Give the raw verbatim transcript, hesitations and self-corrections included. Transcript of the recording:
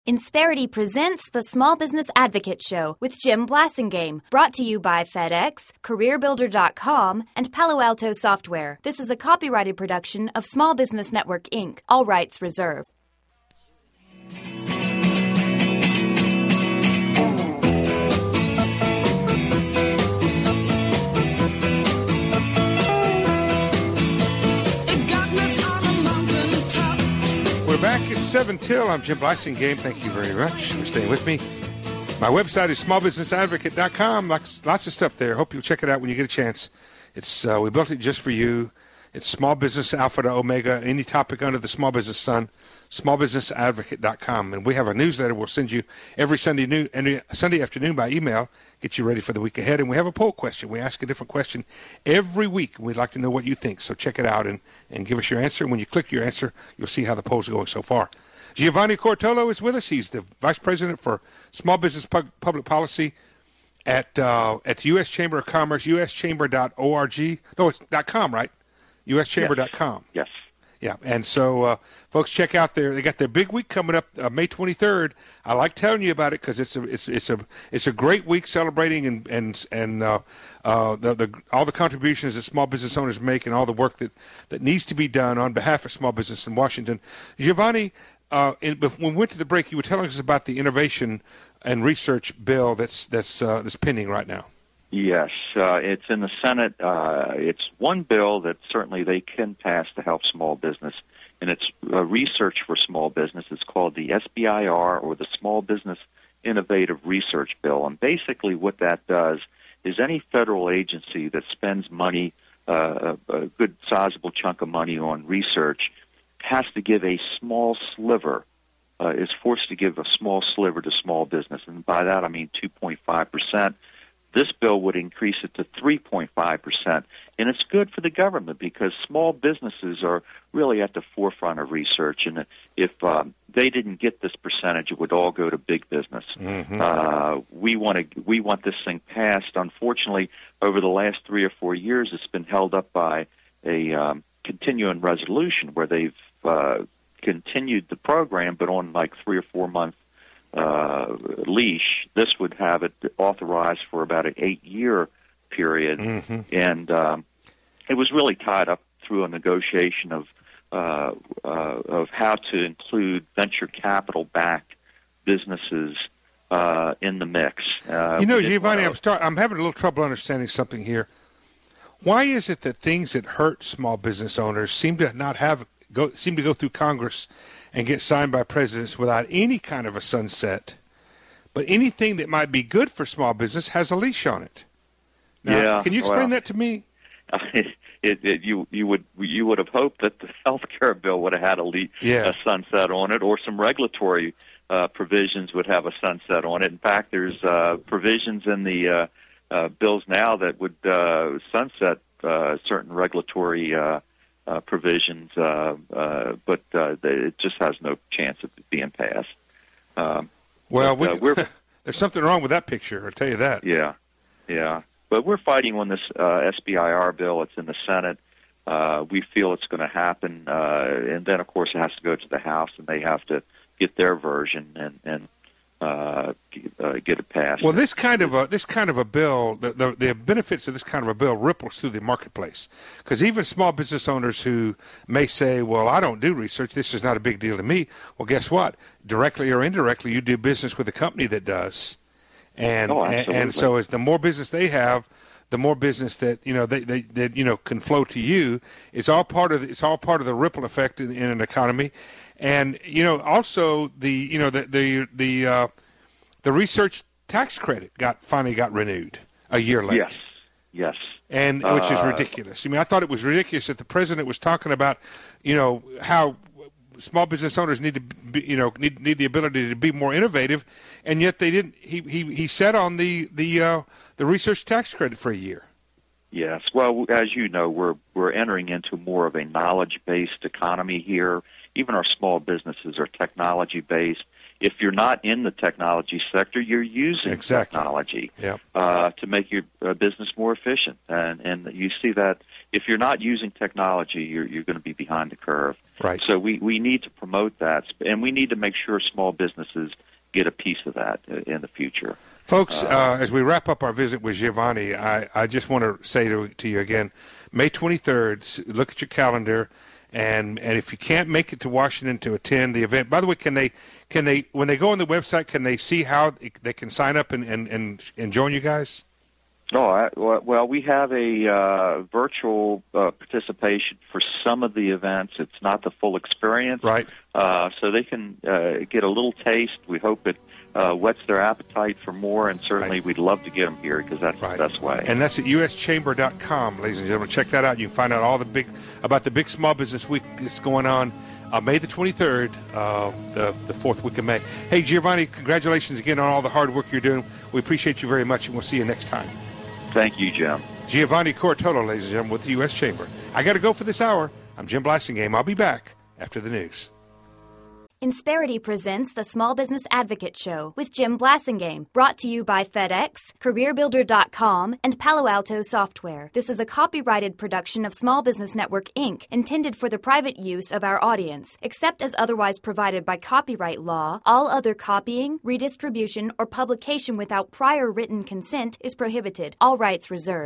Insperity presents the Small Business Advocate Show with Jim Blasingame, brought to you by FedEx, Career Builder dot com, and Palo Alto Software. This is a copyrighted production of Small Business Network, Incorporated. All rights reserved. We're back at seven till. I'm Jim Blasingame. Thank you very much for staying with me. My website is small business advocate dot com. Lots, lots of stuff there. Hope you'll check it out when you get a chance. It's uh, we built it just for you. It's small business alpha to omega, any topic under the small business sun, small business advocate dot com. And we have a newsletter we'll send you every Sunday new, every Sunday afternoon by email, get you ready for the week ahead. And we have a poll question. We ask a different question every week. We'd like to know what you think. So check it out and, and give us your answer. When you click your answer, you'll see how the poll's going so far. Giovanni Cortolo is with us. He's the Vice President for Small Business Pub- Public Policy at uh, at the U S Chamber of Commerce, U S chamber dot org. No, it's .com, right? U S chamber dot com. Yes. Yeah, and so, uh, folks, check out their. They got their big week coming up, uh, May twenty-third. I like telling you about it because it's a it's it's a it's a great week celebrating and and and uh, uh, the the all the contributions that small business owners make and all the work that, that needs to be done on behalf of small business in Washington. Giovanni, uh, in, when we went to the break, you were telling us about the innovation and research bill that's that's uh, that's pending right now. Yes, uh, it's in the Senate. Uh, it's one bill that certainly they can pass to help small business, and it's uh, research for small business. It's called the S B I R, or the Small Business Innovative Research Bill. And basically what that does is any federal agency that spends money, uh, a, a good sizable chunk of money on research, has to give a small sliver, uh, is forced to give a small sliver to small business. And by that I mean two point five percent. This bill would increase it to three point five percent, and it's good for the government because small businesses are really at the forefront of research, and if um, they didn't get this percentage, it would all go to big business. Mm-hmm. Uh, we want to we want this thing passed. Unfortunately, over the last three or four years, it's been held up by a um, continuing resolution where they've uh, continued the program, but on like three or four months Uh, leash. This would have it authorized for about an eight-year period, mm-hmm. and um, it was really tied up through a negotiation of uh, uh, of how to include venture capital-backed businesses uh, in the mix. Uh, you know, Giovanni, I'm, start, I'm having a little trouble understanding something here. Why is it that things that hurt small business owners seem to not have go seem to go through Congress and get signed by presidents without any kind of a sunset, but anything that might be good for small business has a leash on it? Now, yeah, can you explain well, that to me? It, it, it, you you would you would have hoped that the health care bill would have had a, le- yeah. a sunset on it, or some regulatory uh, provisions would have a sunset on it. In fact, there's uh, provisions in the uh, uh, bills now that would uh, sunset uh, certain regulatory uh, Uh, provisions, uh, uh, but uh, they, it just has no chance of being passed. Um, well, but, uh, we, we're, there's something wrong with that picture, I'll tell you that. Yeah, yeah. But we're fighting on this uh, S B I R bill. It's in the Senate. Uh, we feel it's going to happen, uh, and then, of course, it has to go to the House, and they have to get their version and, and uh, uh, get it passed. Well, this kind of a this kind of a bill, the, the the benefits of this kind of a bill ripples through the marketplace, because even small business owners who may say, "Well, I don't do research. This is not a big deal to me." Well, guess what? Directly or indirectly, you do business with a company that does, and oh, and, and so as the more business they have, the more business that you know they, they that you know can flow to you. It's all part of it's all part of the ripple effect in, in an economy. And you know, also the you know the the the uh, the research tax credit got finally got renewed a year late. Yes, yes, and which uh, is ridiculous. I mean, I thought it was ridiculous that the president was talking about, you know, how small business owners need to be, you know, need need the ability to be more innovative, and yet they didn't. He he he set on the the uh, the research tax credit for a year. Yes. Well, as you know, we're we're entering into more of a knowledge-based economy here. Even our small businesses are technology-based. If you're not in the technology sector, you're using exactly. technology yep. uh, to make your uh, business more efficient. And, and you see that if you're not using technology, you're, you're going to be behind the curve. Right. So we, we need to promote that, and we need to make sure small businesses get a piece of that in the future. Folks, uh, uh, as we wrap up our visit with Giovanni, I, I just want to say to, to you again, May twenty-third, look at your calendar, and and if you can't make it to Washington to attend the event, by the way, can they can they when they go on the website, can they see how they can sign up and, and, and, and join you guys? Oh, I, well, we have a uh, virtual uh, participation for some of the events. It's not the full experience. Right. Uh, so they can uh, get a little taste. We hope it uh, whets their appetite for more, and certainly right. we'd love to get them here because that's right. the best way. And that's at U S chamber dot com, ladies and gentlemen. Check that out. You can find out all the big about the big small business week that's going on uh, May the twenty-third, uh, the, the fourth week of May. Hey, Giovanni, congratulations again on all the hard work you're doing. We appreciate you very much, and we'll see you next time. Thank you, Jim. Giovanni Cortolo, ladies and gentlemen, with the U S Chamber. I got to go for this hour. I'm Jim Blassingame. I'll be back after the news. Insperity presents the Small Business Advocate Show with Jim Blassingame, brought to you by FedEx, Career Builder dot com, and Palo Alto Software. This is a copyrighted production of Small Business Network, Incorporated, intended for the private use of our audience. Except as otherwise provided by copyright law, all other copying, redistribution, or publication without prior written consent is prohibited. All rights reserved.